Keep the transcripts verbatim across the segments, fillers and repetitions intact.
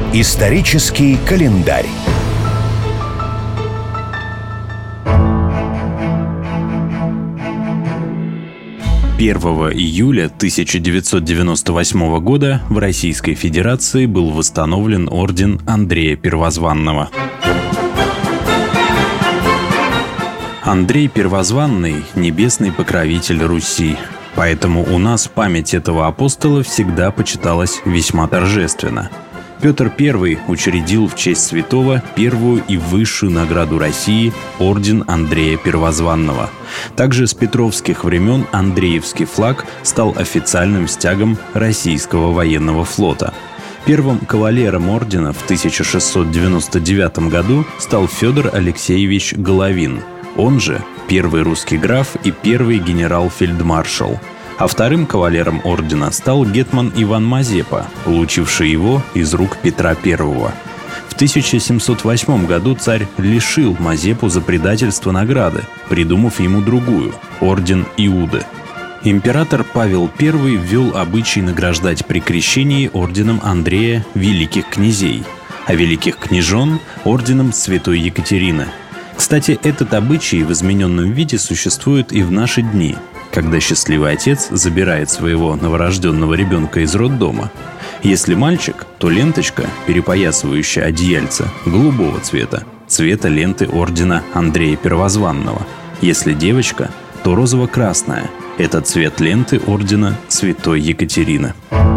Исторический календарь. первого июля тысяча девятьсот девяносто восьмого года в Российской Федерации был восстановлен орден Андрея Первозванного. Андрей Первозванный – небесный покровитель Руси, поэтому у нас память этого апостола всегда почиталась весьма торжественно. Петр Первый учредил в честь святого первую и высшую награду России – орден Андрея Первозванного. Также с петровских времен Андреевский флаг стал официальным стягом российского военного флота. Первым кавалером ордена в тысяча шестьсот девяносто девятом году стал Федор Алексеевич Головин, он же первый русский граф и первый генерал-фельдмаршал. А вторым кавалером ордена стал гетман Иван Мазепа, получивший его из рук Петра Первого. В тысяча семьсот восьмом году царь лишил Мазепу за предательство награды, придумав ему другую – орден Иуды. Император Павел Первый ввел обычай награждать при крещении орденом Андрея великих князей, а великих княжон – орденом святой Екатерины. Кстати, этот обычай в измененном виде существует и в наши дни, когда счастливый отец забирает своего новорожденного ребенка из роддома. Если мальчик, то ленточка, перепоясывающая одеяльце, голубого цвета, цвета ленты ордена Андрея Первозванного. Если девочка, то розово-красная, это цвет ленты ордена святой Екатерины.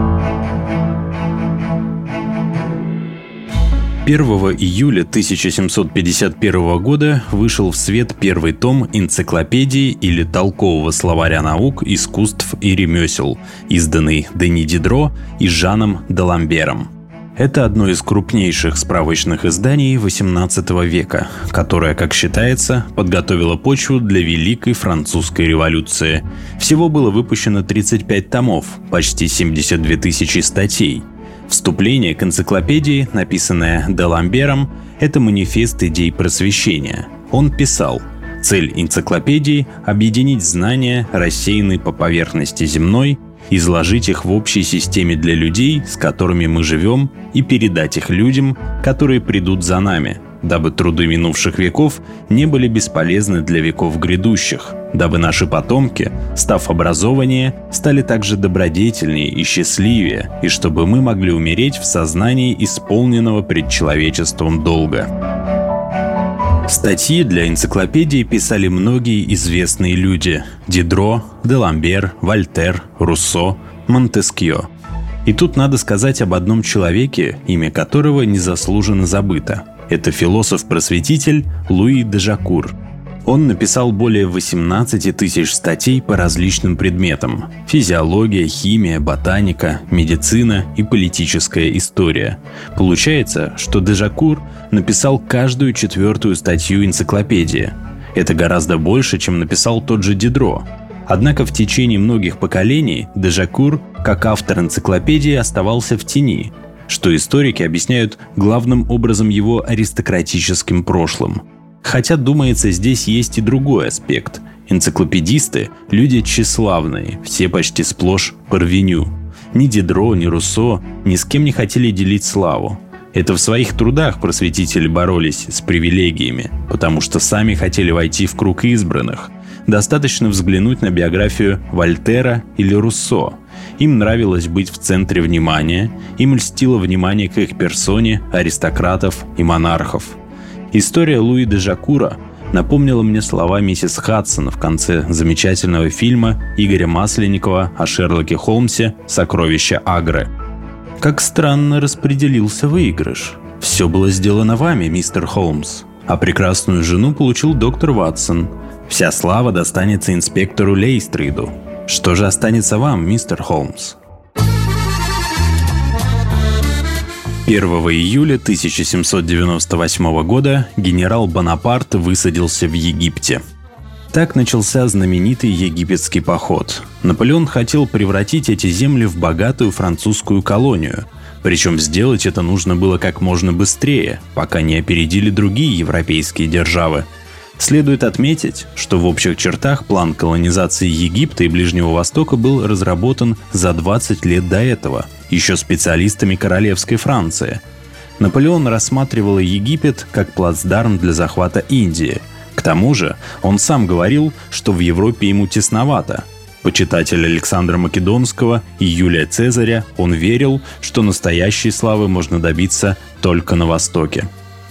первого июля тысяча семьсот пятьдесят первого года вышел в свет первый том энциклопедии или толкового словаря наук, искусств и ремесел, изданный Дени Дидро и Жаном Даламбером. Это одно из крупнейших справочных изданий восемнадцатого века, которое, как считается, подготовило почву для Великой Французской революции. Всего было выпущено тридцать пять томов, почти семьдесят две тысячи статей. Вступление к энциклопедии, написанное Даламбером, это манифест идей просвещения. Он писал: цель энциклопедии – объединить знания, рассеянные по поверхности земной, изложить их в общей системе для людей, с которыми мы живем, и передать их людям, которые придут за нами, дабы труды минувших веков не были бесполезны для веков грядущих, дабы наши потомки, став образованнее, стали также добродетельнее и счастливее, и чтобы мы могли умереть в сознании исполненного пред человечеством долга. Статьи для энциклопедии писали многие известные люди – Дидро, Даламбер, Вольтер, Руссо, Монтескьё. И тут надо сказать об одном человеке, имя которого незаслуженно забыто. Это философ-просветитель Луи де Жакур. Он написал более восемнадцати тысяч статей по различным предметам – физиология, химия, ботаника, медицина и политическая история. Получается, что де Жакур написал каждую четвертую статью энциклопедии. Это гораздо больше, чем написал тот же Дидро. Однако в течение многих поколений де Жакур, как автор энциклопедии, оставался в тени, что историки объясняют главным образом его аристократическим прошлым. Хотя, думается, здесь есть и другой аспект. Энциклопедисты – люди тщеславные, все почти сплошь парвеню. Ни Дидро, ни Руссо ни с кем не хотели делить славу. Это в своих трудах просветители боролись с привилегиями, потому что сами хотели войти в круг избранных. Достаточно взглянуть на биографию Вольтера или Руссо. Им нравилось быть в центре внимания, им льстило внимание к их персоне аристократов и монархов. История Луи де Жакура напомнила мне слова миссис Хадсон в конце замечательного фильма Игоря Масленникова о Шерлоке Холмсе «Сокровища Агры». «Как странно распределился выигрыш. Все было сделано вами, мистер Холмс, а прекрасную жену получил доктор Ватсон. Вся слава достанется инспектору Лейстриду. Что же останется вам, мистер Холмс?» первого июля тысяча семьсот девяносто восьмого года генерал Бонапарт высадился в Египте. Так начался знаменитый египетский поход. Наполеон хотел превратить эти земли в богатую французскую колонию. Причем сделать это нужно было как можно быстрее, пока не опередили другие европейские державы. Следует отметить, что в общих чертах план колонизации Египта и Ближнего Востока был разработан за двадцать лет до этого, еще специалистами королевской Франции. Наполеон рассматривал Египет как плацдарм для захвата Индии. К тому же он сам говорил, что в Европе ему тесновато. Почитатель Александра Македонского и Юлия Цезаря, он верил, что настоящей славы можно добиться только на Востоке.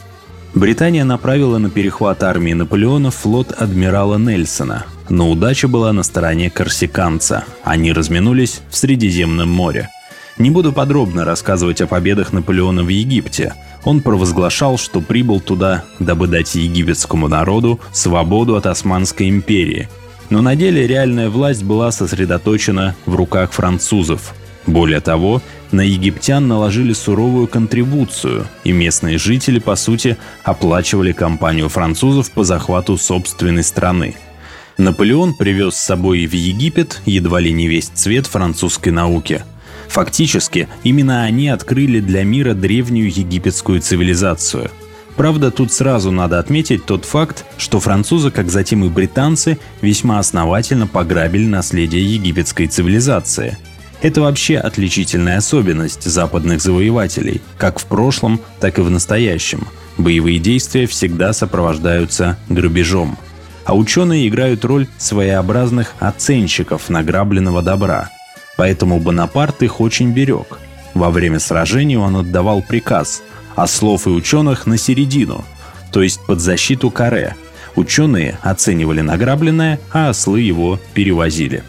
Британия направила на перехват армии Наполеона флот адмирала Нельсона, но удача была на стороне корсиканца. Они разминулись в Средиземном море. Не буду подробно рассказывать о победах Наполеона в Египте. Он провозглашал, что прибыл туда, дабы дать египетскому народу свободу от Османской империи. Но на деле реальная власть была сосредоточена в руках французов. Более того, на египтян наложили суровую контрибуцию, и местные жители, по сути, оплачивали кампанию французов по захвату собственной страны. Наполеон привез с собой в Египет едва ли не весь цвет французской науки. Фактически, именно они открыли для мира древнюю египетскую цивилизацию. Правда, тут сразу надо отметить тот факт, что французы, как затем и британцы, весьма основательно пограбили наследие египетской цивилизации. Это вообще отличительная особенность западных завоевателей, как в прошлом, так и в настоящем. Боевые действия всегда сопровождаются грабежом. А ученые играют роль своеобразных оценщиков награбленного добра. Поэтому Бонапарт их очень берег. Во время сражений он отдавал приказ – ослов и ученых на середину, то есть под защиту каре. Ученые оценивали награбленное, а ослы его перевозили.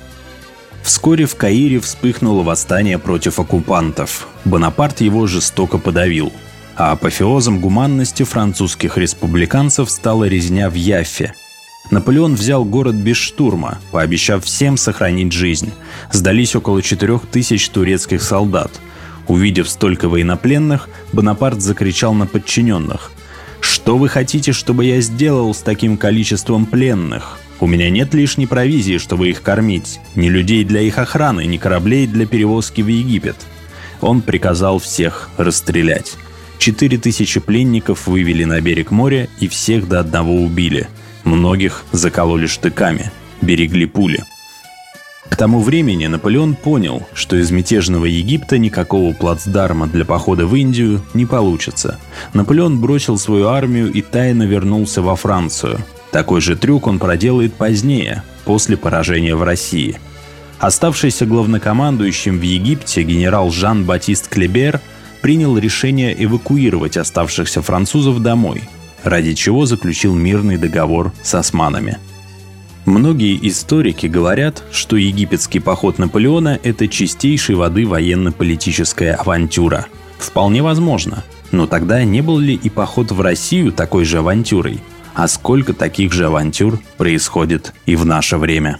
Вскоре в Каире вспыхнуло восстание против оккупантов. Бонапарт его жестоко подавил. А апофеозом гуманности французских республиканцев стала резня в Яффе. Наполеон взял город без штурма, пообещав всем сохранить жизнь. Сдались около четырех тысяч турецких солдат. Увидев столько военнопленных, Бонапарт закричал на подчиненных: «Что вы хотите, чтобы я сделал с таким количеством пленных? У меня нет лишней провизии, чтобы их кормить, ни людей для их охраны, ни кораблей для перевозки в Египет». Он приказал всех расстрелять. Четыре тысячи пленников вывели на берег моря и всех до одного убили. Многих закололи штыками, берегли пули. К тому времени Наполеон понял, что из мятежного Египта никакого плацдарма для похода в Индию не получится. Наполеон бросил свою армию и тайно вернулся во Францию. Такой же трюк он проделает позднее, после поражения в России. Оставшийся главнокомандующим в Египте генерал Жан-Батист Клебер принял решение эвакуировать оставшихся французов домой, ради чего заключил мирный договор с османами. Многие историки говорят, что египетский поход Наполеона – это чистейшей воды военно-политическая авантюра. Вполне возможно. Но тогда не был ли и поход в Россию такой же авантюрой? А сколько таких же авантюр происходит и в наше время?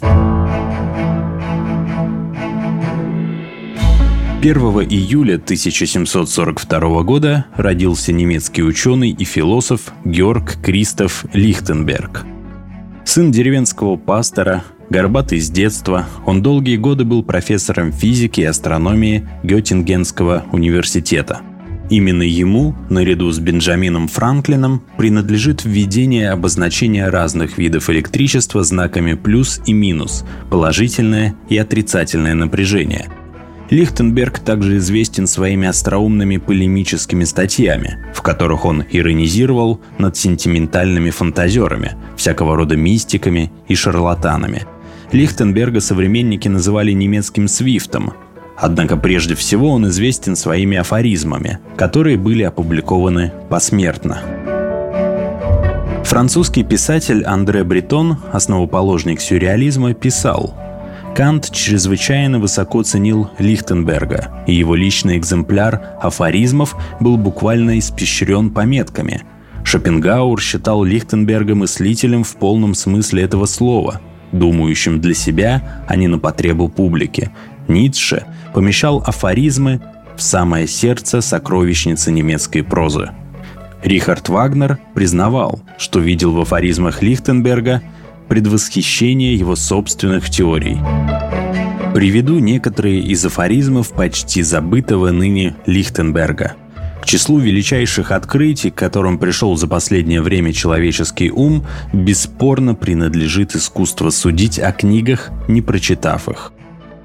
первого июля тысяча семьсот сорок второго года родился немецкий ученый и философ Георг Кристоф Лихтенберг. Сын деревенского пастора, горбатый с детства, он долгие годы был профессором физики и астрономии Геттингенского университета. Именно ему, наряду с Бенджамином Франклином, принадлежит введение обозначения разных видов электричества знаками плюс и минус, положительное и отрицательное напряжение. Лихтенберг также известен своими остроумными полемическими статьями, в которых он иронизировал над сентиментальными фантазерами, всякого рода мистиками и шарлатанами. Лихтенберга современники называли немецким Свифтом, однако прежде всего он известен своими афоризмами, которые были опубликованы посмертно. Французский писатель Андре Бретон, основоположник сюрреализма, писал: Кант чрезвычайно высоко ценил Лихтенберга, и его личный экземпляр афоризмов был буквально испещрен пометками. Шопенгауэр считал Лихтенберга мыслителем в полном смысле этого слова, думающим для себя, а не на потребу публики. Ницше помещал афоризмы в самое сердце сокровищницы немецкой прозы. Рихард Вагнер признавал, что видел в афоризмах Лихтенберга предвосхищение его собственных теорий. Приведу некоторые из афоризмов почти забытого ныне Лихтенберга. К числу величайших открытий, к которым пришел за последнее время человеческий ум, бесспорно принадлежит искусство судить о книгах, не прочитав их.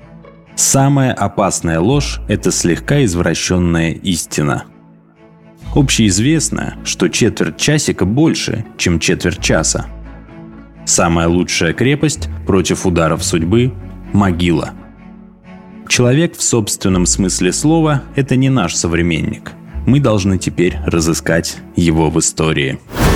Самая опасная ложь – это слегка извращенная истина. Общеизвестно, что четверть часика больше, чем четверть часа. Самая лучшая крепость против ударов судьбы – могила. Человек в собственном смысле слова – это не наш современник. Мы должны теперь разыскать его в истории.